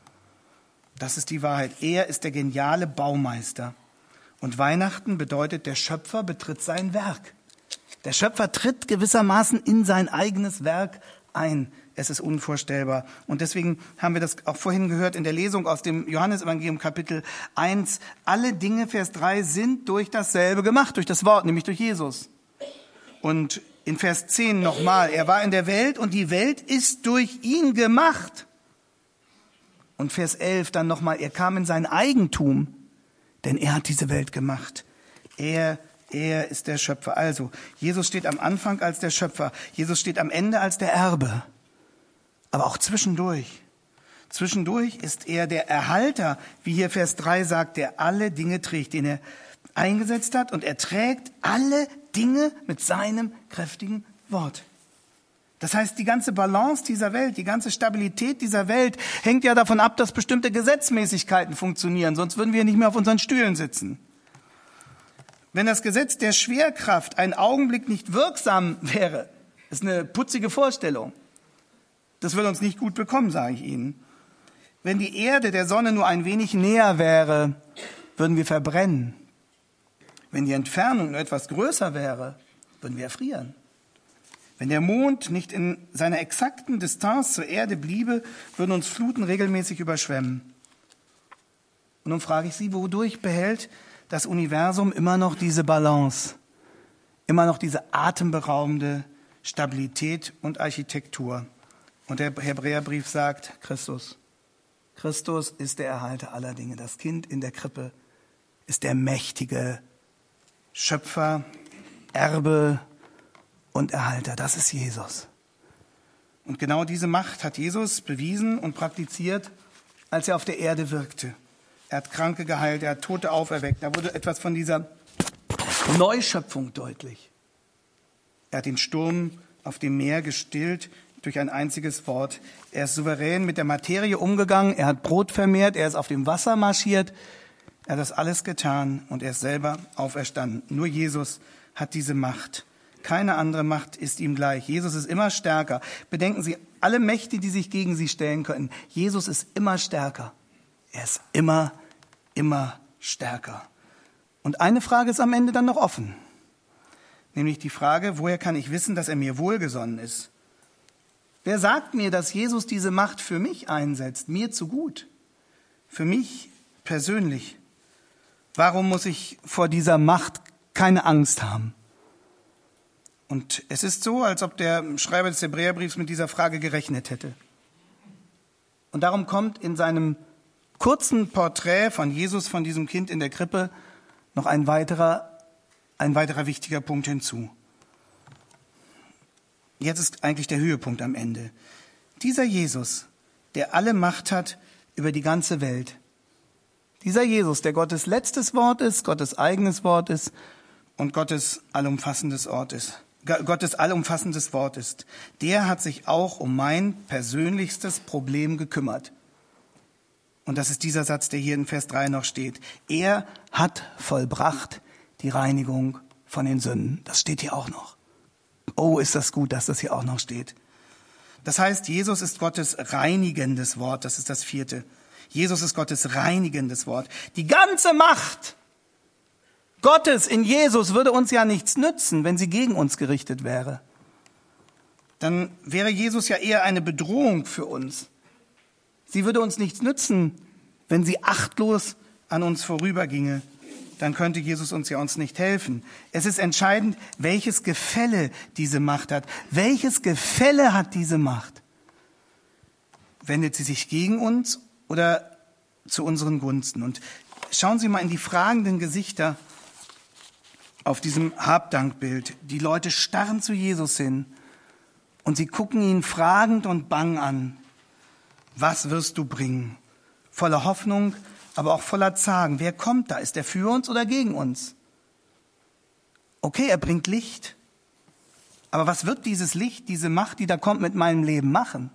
Das ist die Wahrheit. Er ist der geniale Baumeister. Und Weihnachten bedeutet, der Schöpfer betritt sein Werk. Der Schöpfer tritt gewissermaßen in sein eigenes Werk ein. Es ist unvorstellbar. Und deswegen haben wir das auch vorhin gehört in der Lesung aus dem Johannesevangelium Kapitel 1. Alle Dinge, Vers 3, sind durch dasselbe gemacht, durch das Wort, nämlich durch Jesus. Und in Vers 10 nochmal, er war in der Welt und die Welt ist durch ihn gemacht. Und Vers 11 dann nochmal, er kam in sein Eigentum, denn er hat diese Welt gemacht. Er Er ist der Schöpfer. Also, Jesus steht am Anfang als der Schöpfer. Jesus steht am Ende als der Erbe. Aber auch zwischendurch. Zwischendurch ist er der Erhalter, wie hier Vers 3 sagt, der alle Dinge trägt, den er eingesetzt hat. Und er trägt alle Dinge mit seinem kräftigen Wort. Das heißt, die ganze Balance dieser Welt, die ganze Stabilität dieser Welt hängt ja davon ab, dass bestimmte Gesetzmäßigkeiten funktionieren. Sonst würden wir nicht mehr auf unseren Stühlen sitzen. Wenn das Gesetz der Schwerkraft einen Augenblick nicht wirksam wäre, ist eine putzige Vorstellung. Das würde uns nicht gut bekommen, sage ich Ihnen. Wenn die Erde der Sonne nur ein wenig näher wäre, würden wir verbrennen. Wenn die Entfernung nur etwas größer wäre, würden wir erfrieren. Wenn der Mond nicht in seiner exakten Distanz zur Erde bliebe, würden uns Fluten regelmäßig überschwemmen. Und nun frage ich Sie, wodurch behält das Universum immer noch diese Balance, immer noch diese atemberaubende Stabilität und Architektur? Und der Hebräerbrief sagt, Christus. Christus ist der Erhalter aller Dinge. Das Kind in der Krippe ist der mächtige Schöpfer, Erbe und Erhalter. Das ist Jesus. Und genau diese Macht hat Jesus bewiesen und praktiziert, als er auf der Erde wirkte. Er hat Kranke geheilt, er hat Tote auferweckt. Da wurde etwas von dieser Neuschöpfung deutlich. Er hat den Sturm auf dem Meer gestillt durch ein einziges Wort. Er ist souverän mit der Materie umgegangen, er hat Brot vermehrt, er ist auf dem Wasser marschiert. Er hat das alles getan und er ist selber auferstanden. Nur Jesus hat diese Macht. Keine andere Macht ist ihm gleich. Jesus ist immer stärker. Bedenken Sie, alle Mächte, die sich gegen Sie stellen können, Jesus ist immer stärker. Er ist immer stärker. Und eine Frage ist am Ende dann noch offen. Nämlich die Frage, woher kann ich wissen, dass er mir wohlgesonnen ist? Wer sagt mir, dass Jesus diese Macht für mich einsetzt, mir zu gut? Für mich persönlich. Warum muss ich vor dieser Macht keine Angst haben? Und es ist so, als ob der Schreiber des Hebräerbriefs mit dieser Frage gerechnet hätte. Und darum kommt in seinem kurzen Porträt von Jesus, von diesem Kind in der Krippe, noch ein weiterer wichtiger Punkt hinzu. Jetzt ist eigentlich der Höhepunkt am Ende. Dieser Jesus, der alle Macht hat über die ganze Welt. Dieser Jesus, der Gottes letztes Wort ist, Gottes eigenes Wort ist und Gottes allumfassendes Wort ist, der hat sich auch um mein persönlichstes Problem gekümmert. Und das ist dieser Satz, der hier in Vers 3 noch steht. Er hat vollbracht die Reinigung von den Sünden. Das steht hier auch noch. Oh, ist das gut, dass das hier auch noch steht. Das heißt, Jesus ist Gottes reinigendes Wort. Das ist das 4. Jesus ist Gottes reinigendes Wort. Die ganze Macht Gottes in Jesus würde uns ja nichts nützen, wenn sie gegen uns gerichtet wäre. Dann wäre Jesus ja eher eine Bedrohung für uns. Sie würde uns nichts nützen, wenn sie achtlos an uns vorüberginge. Dann könnte Jesus uns nicht helfen. Es ist entscheidend, welches Gefälle diese Macht hat. Welches Gefälle hat diese Macht? Wendet sie sich gegen uns oder zu unseren Gunsten? Und schauen Sie mal in die fragenden Gesichter auf diesem Habdankbild. Die Leute starren zu Jesus hin und sie gucken ihn fragend und bang an. Was wirst du bringen? Voller Hoffnung, aber auch voller Zagen. Wer kommt da? Ist er für uns oder gegen uns? Okay, er bringt Licht. Aber was wird dieses Licht, diese Macht, die da kommt, mit meinem Leben machen?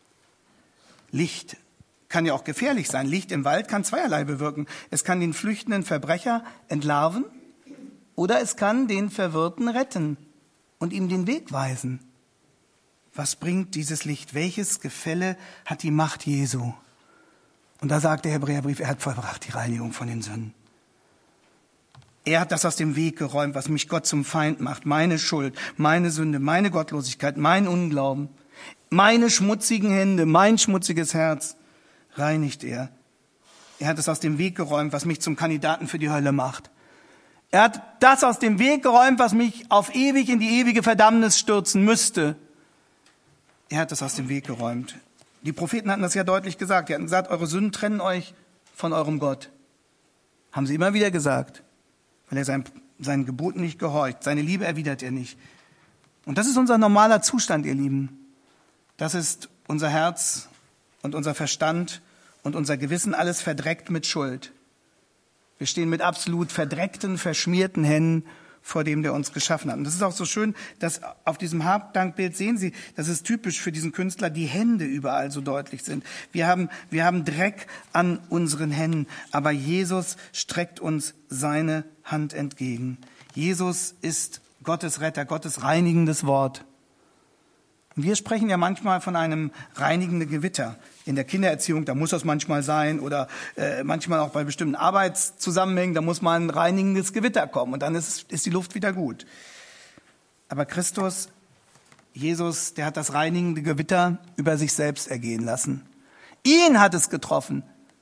Licht kann ja auch gefährlich sein. Licht im Wald kann zweierlei bewirken. Es kann den flüchtenden Verbrecher entlarven oder es kann den Verwirrten retten und ihm den Weg weisen. Was bringt dieses Licht? Welches Gefälle hat die Macht Jesu? Und da sagt der Hebräerbrief, er hat vollbracht die Reinigung von den Sünden. Er hat das aus dem Weg geräumt, was mich Gott zum Feind macht. Meine Schuld, meine Sünde, meine Gottlosigkeit, mein Unglauben, meine schmutzigen Hände, mein schmutziges Herz reinigt er. Er hat es aus dem Weg geräumt, was mich zum Kandidaten für die Hölle macht. Er hat das aus dem Weg geräumt, was mich auf ewig in die ewige Verdammnis stürzen müsste. Er hat es aus dem Weg geräumt. Die Propheten hatten das ja deutlich gesagt. Die hatten gesagt, eure Sünden trennen euch von eurem Gott. Haben sie immer wieder gesagt, weil er sein seinen Geboten nicht gehorcht. Seine Liebe erwidert er nicht. Und das ist unser normaler Zustand, ihr Lieben. Das ist unser Herz und unser Verstand und unser Gewissen, alles verdreckt mit Schuld. Wir stehen mit absolut verdreckten, verschmierten Händen vor dem, der uns geschaffen hat. Und das ist auch so schön, dass auf diesem Habdankbild sehen Sie, das ist typisch für diesen Künstler, die Hände überall so deutlich sind. Wir haben Dreck an unseren Händen, aber Jesus streckt uns seine Hand entgegen. Jesus ist Gottes Retter, Gottes reinigendes Wort. Und wir sprechen ja manchmal von einem reinigenden Gewitter. In der Kindererziehung, da muss das manchmal sein, oder manchmal auch bei bestimmten Arbeitszusammenhängen, da muss mal ein reinigendes Gewitter kommen und dann ist die Luft wieder gut. Aber Christus, Jesus, der hat das reinigende Gewitter über sich selbst ergehen lassen. Ihn hat es getroffen.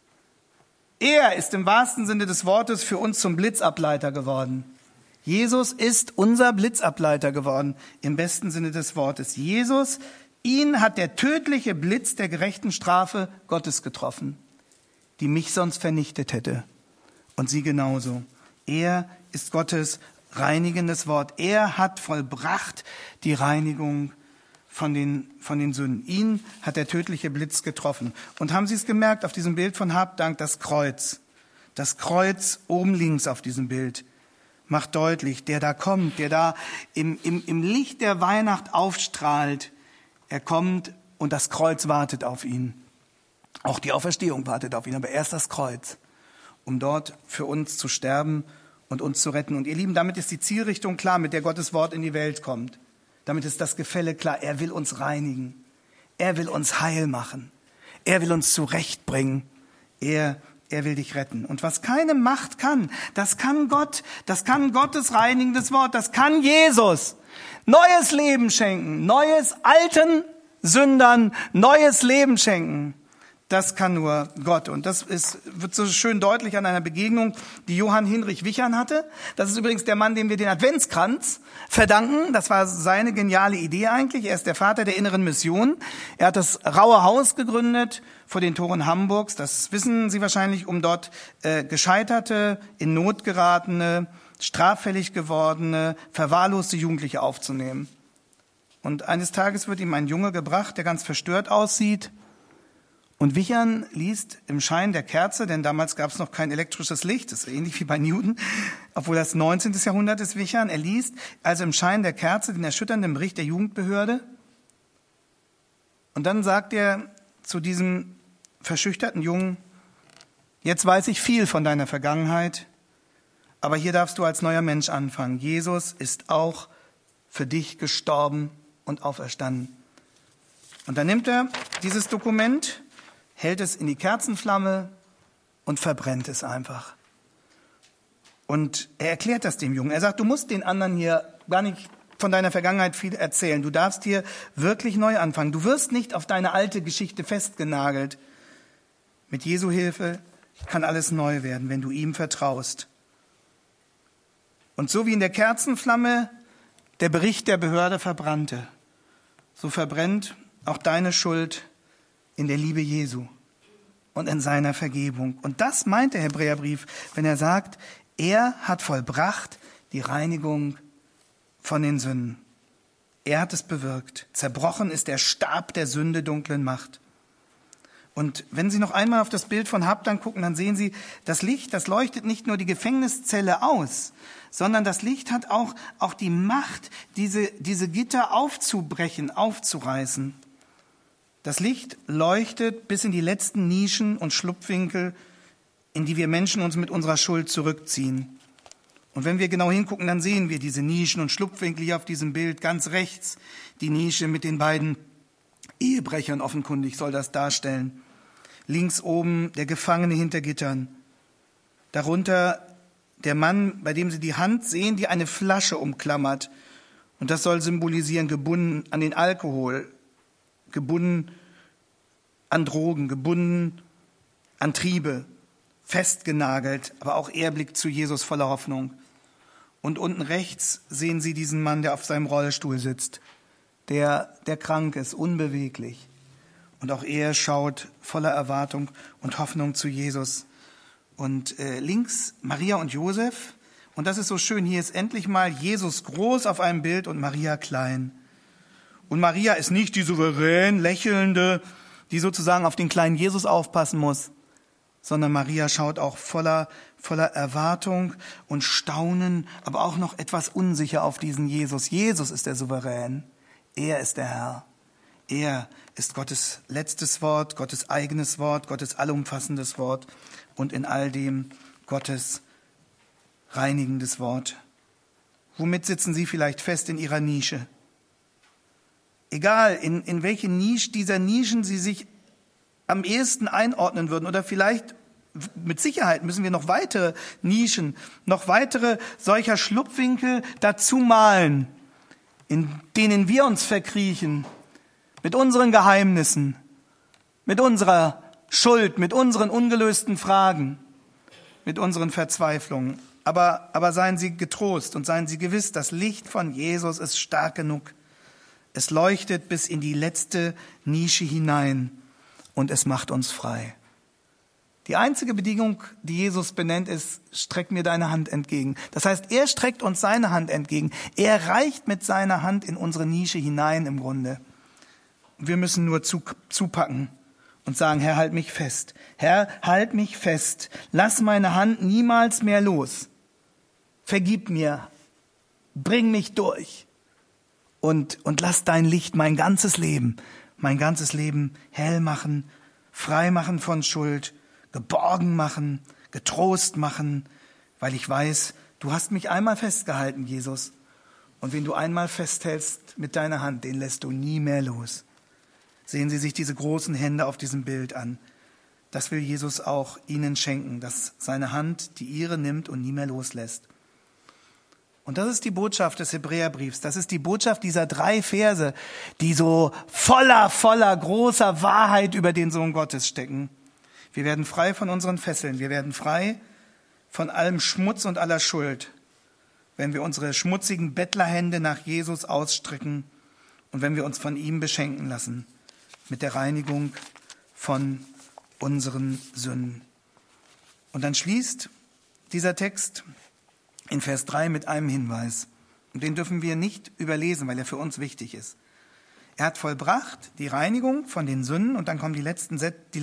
Er ist im wahrsten Sinne des Wortes für uns zum Blitzableiter geworden. Jesus ist unser Blitzableiter geworden, im besten Sinne des Wortes. Jesus, ihn hat der tödliche Blitz der gerechten Strafe Gottes getroffen, die mich sonst vernichtet hätte. Und sie genauso. Er ist Gottes reinigendes Wort. Er hat vollbracht die Reinigung von den Sünden. Ihn hat der tödliche Blitz getroffen. Und haben Sie es gemerkt auf diesem Bild von Habdank, das Kreuz. Das Kreuz oben links auf diesem Bild macht deutlich, der da kommt, der da im Licht der Weihnacht aufstrahlt. Er kommt und das Kreuz wartet auf ihn. Auch die Auferstehung wartet auf ihn, aber erst das Kreuz, um dort für uns zu sterben und uns zu retten. Und ihr Lieben, damit ist die Zielrichtung klar, mit der Gottes Wort in die Welt kommt. Damit ist das Gefälle klar. Er will uns reinigen. Er will uns heil machen. Er will uns zurechtbringen. Er will dich retten. Und was keine Macht kann, das kann Gott. Das kann Gottes reinigendes Wort. Das kann Jesus. Neues Leben schenken. Neues alten Sündern. Neues Leben schenken. Das kann nur Gott. Und das wird so schön deutlich an einer Begegnung, die Johann Hinrich Wichern hatte. Das ist übrigens der Mann, dem wir den Adventskranz verdanken. Das war seine geniale Idee eigentlich. Er ist der Vater der inneren Mission. Er hat das Raue Haus gegründet vor den Toren Hamburgs. Das wissen Sie wahrscheinlich, um dort gescheiterte, in Not geratene, straffällig gewordene, verwahrloste Jugendliche aufzunehmen. Und eines Tages wird ihm ein Junge gebracht, der ganz verstört aussieht. Und Wichern liest im Schein der Kerze, denn damals gab es noch kein elektrisches Licht, das ist ähnlich wie bei Newton, obwohl das 19. Jahrhundert ist Wichern. Er liest also im Schein der Kerze den erschütternden Bericht der Jugendbehörde. Und dann sagt er zu diesem verschüchterten Jungen, jetzt weiß ich viel von deiner Vergangenheit, aber hier darfst du als neuer Mensch anfangen. Jesus ist auch für dich gestorben und auferstanden. Und dann nimmt er dieses Dokument, hält es in die Kerzenflamme und verbrennt es einfach. Und er erklärt das dem Jungen. Er sagt, du musst den anderen hier gar nicht von deiner Vergangenheit viel erzählen. Du darfst hier wirklich neu anfangen. Du wirst nicht auf deine alte Geschichte festgenagelt. Mit Jesu Hilfe kann alles neu werden, wenn du ihm vertraust. Und so wie in der Kerzenflamme der Bericht der Behörde verbrannte, so verbrennt auch deine Schuld in der Liebe Jesu und in seiner Vergebung. Und das meint der Hebräerbrief, wenn er sagt, er hat vollbracht die Reinigung von den Sünden. Er hat es bewirkt. Zerbrochen ist der Stab der Sünde dunklen Macht. Und wenn Sie noch einmal auf das Bild von Habdank gucken, dann sehen Sie, das Licht, das leuchtet nicht nur die Gefängniszelle aus, sondern das Licht hat auch die Macht, diese Gitter aufzubrechen, aufzureißen. Das Licht leuchtet bis in die letzten Nischen und Schlupfwinkel, in die wir Menschen uns mit unserer Schuld zurückziehen. Und wenn wir genau hingucken, dann sehen wir diese Nischen und Schlupfwinkel hier auf diesem Bild. Ganz rechts die Nische mit den beiden Ehebrechern, offenkundig soll das darstellen. Links oben der Gefangene hinter Gittern. Darunter der Mann, bei dem Sie die Hand sehen, die eine Flasche umklammert. Und das soll symbolisieren, gebunden an den Alkohol, gebunden an Drogen, gebunden an Triebe, festgenagelt, aber auch er blickt zu Jesus voller Hoffnung. Und unten rechts sehen Sie diesen Mann, der auf seinem Rollstuhl sitzt, der krank ist, unbeweglich. Und auch er schaut voller Erwartung und Hoffnung zu Jesus. Und links Maria und Josef Und das ist so schön. Hier ist endlich mal Jesus groß auf einem Bild und Maria klein. Und Maria ist nicht die souverän lächelnde, die sozusagen auf den kleinen Jesus aufpassen muss, sondern Maria schaut auch voller Erwartung und Staunen, aber auch noch etwas unsicher auf diesen Jesus. Jesus ist der Souverän. Er ist der Herr. Er ist Gottes letztes Wort, Gottes eigenes Wort, Gottes allumfassendes Wort und in all dem Gottes reinigendes Wort. Womit sitzen Sie vielleicht fest in Ihrer Nische? Egal, in welche Nische dieser Nischen Sie sich am ehesten einordnen würden oder vielleicht mit Sicherheit müssen wir noch weitere Nischen, noch weitere solcher Schlupfwinkel dazu malen, in denen wir uns verkriechen, mit unseren Geheimnissen, mit unserer Schuld, mit unseren ungelösten Fragen, mit unseren Verzweiflungen. Aber seien Sie getrost und seien Sie gewiss, das Licht von Jesus ist stark genug. Es leuchtet bis in die letzte Nische hinein und es macht uns frei. Die einzige Bedingung, die Jesus benennt, ist, streck mir deine Hand entgegen. Das heißt, er streckt uns seine Hand entgegen. Er reicht mit seiner Hand in unsere Nische hinein im Grunde. Wir müssen nur zupacken und sagen, Herr, halt mich fest. Herr, halt mich fest. Lass meine Hand niemals mehr los. Vergib mir. Bring mich durch. Und lass dein Licht mein ganzes Leben hell machen, frei machen von Schuld, geborgen machen, getrost machen, weil ich weiß, du hast mich einmal festgehalten, Jesus. Und wen du einmal festhältst mit deiner Hand, den lässt du nie mehr los. Sehen Sie sich diese großen Hände auf diesem Bild an. Das will Jesus auch Ihnen schenken, dass seine Hand die Ihre nimmt und nie mehr loslässt. Und das ist die Botschaft des Hebräerbriefs. Das ist die Botschaft dieser 3 Verse, die so voller großer Wahrheit über den Sohn Gottes stecken. Wir werden frei von unseren Fesseln. Wir werden frei von allem Schmutz und aller Schuld, wenn wir unsere schmutzigen Bettlerhände nach Jesus ausstrecken und wenn wir uns von ihm beschenken lassen mit der Reinigung von unseren Sünden. Und dann schließt dieser Text in Vers 3 mit einem Hinweis. Und den dürfen wir nicht überlesen, weil er für uns wichtig ist. Er hat vollbracht die Reinigung von den Sünden und dann kommen die letzten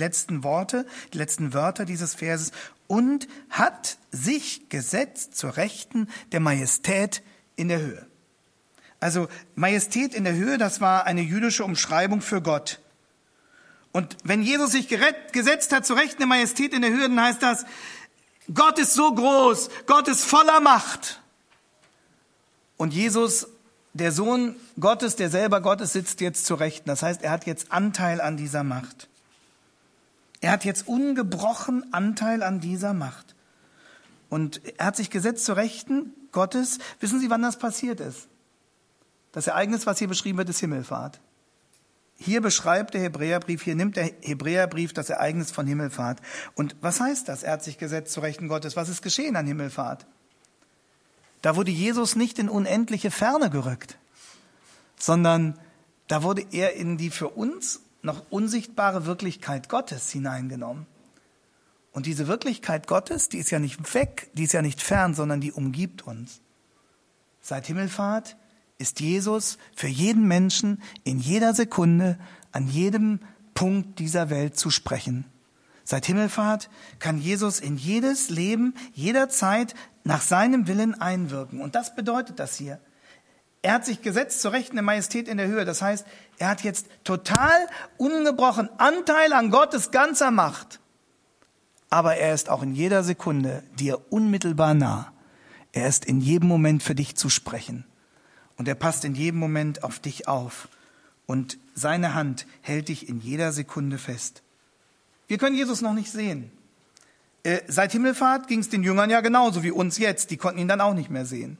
Wörter dieses Verses und hat sich gesetzt zur Rechten der Majestät in der Höhe. Also Majestät in der Höhe, das war eine jüdische Umschreibung für Gott. Und wenn Jesus sich gesetzt hat zur Rechten der Majestät in der Höhe, dann heißt das, Gott ist so groß, Gott ist voller Macht. Und Jesus, der Sohn Gottes, der selber Gottes, sitzt jetzt zur Rechten. Das heißt, er hat jetzt Anteil an dieser Macht. Er hat jetzt ungebrochen Anteil an dieser Macht. Und er hat sich gesetzt zur Rechten Gottes. Wissen Sie, wann das passiert ist? Das Ereignis, was hier beschrieben wird, ist Himmelfahrt. Hier beschreibt der Hebräerbrief, hier nimmt der Hebräerbrief das Ereignis von Himmelfahrt. Und was heißt das? Er hat sich gesetzt zur Rechten Gottes. Was ist geschehen an Himmelfahrt? Da wurde Jesus nicht in unendliche Ferne gerückt, sondern da wurde er in die für uns noch unsichtbare Wirklichkeit Gottes hineingenommen. Und diese Wirklichkeit Gottes, die ist ja nicht weg, die ist ja nicht fern, sondern die umgibt uns. Seit Himmelfahrt ist Jesus für jeden Menschen in jeder Sekunde an jedem Punkt dieser Welt zu sprechen. Seit Himmelfahrt kann Jesus in jedes Leben, jederzeit nach seinem Willen einwirken. Und das bedeutet das hier. Er hat sich gesetzt zur Rechten der Majestät in der Höhe. Das heißt, er hat jetzt total ungebrochen Anteil an Gottes ganzer Macht. Aber er ist auch in jeder Sekunde dir unmittelbar nah. Er ist in jedem Moment für dich zu sprechen. Und er passt in jedem Moment auf dich auf. Und seine Hand hält dich in jeder Sekunde fest. Wir können Jesus noch nicht sehen. Seit Himmelfahrt ging es den Jüngern ja genauso wie uns jetzt. Die konnten ihn dann auch nicht mehr sehen.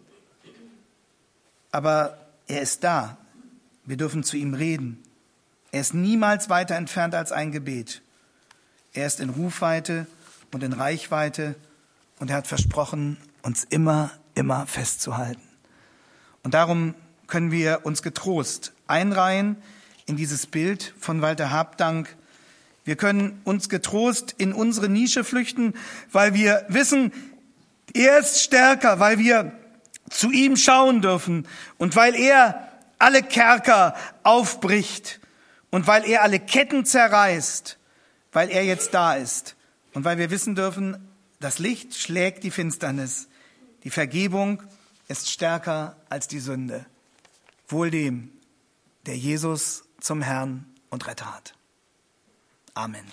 Aber er ist da. Wir dürfen zu ihm reden. Er ist niemals weiter entfernt als ein Gebet. Er ist in Rufweite und in Reichweite. Und er hat versprochen, uns immer festzuhalten. Und darum können wir uns getrost einreihen in dieses Bild von Walter Habdank. Wir können uns getrost in unsere Nische flüchten, weil wir wissen, Er ist stärker, weil wir zu ihm schauen dürfen und weil er alle Kerker aufbricht und weil er alle Ketten zerreißt, weil er jetzt da ist und weil wir wissen dürfen, das Licht schlägt die Finsternis. Die Vergebung ist stärker als die Sünde. Wohl dem, der Jesus zum Herrn und Retter hat. Amen.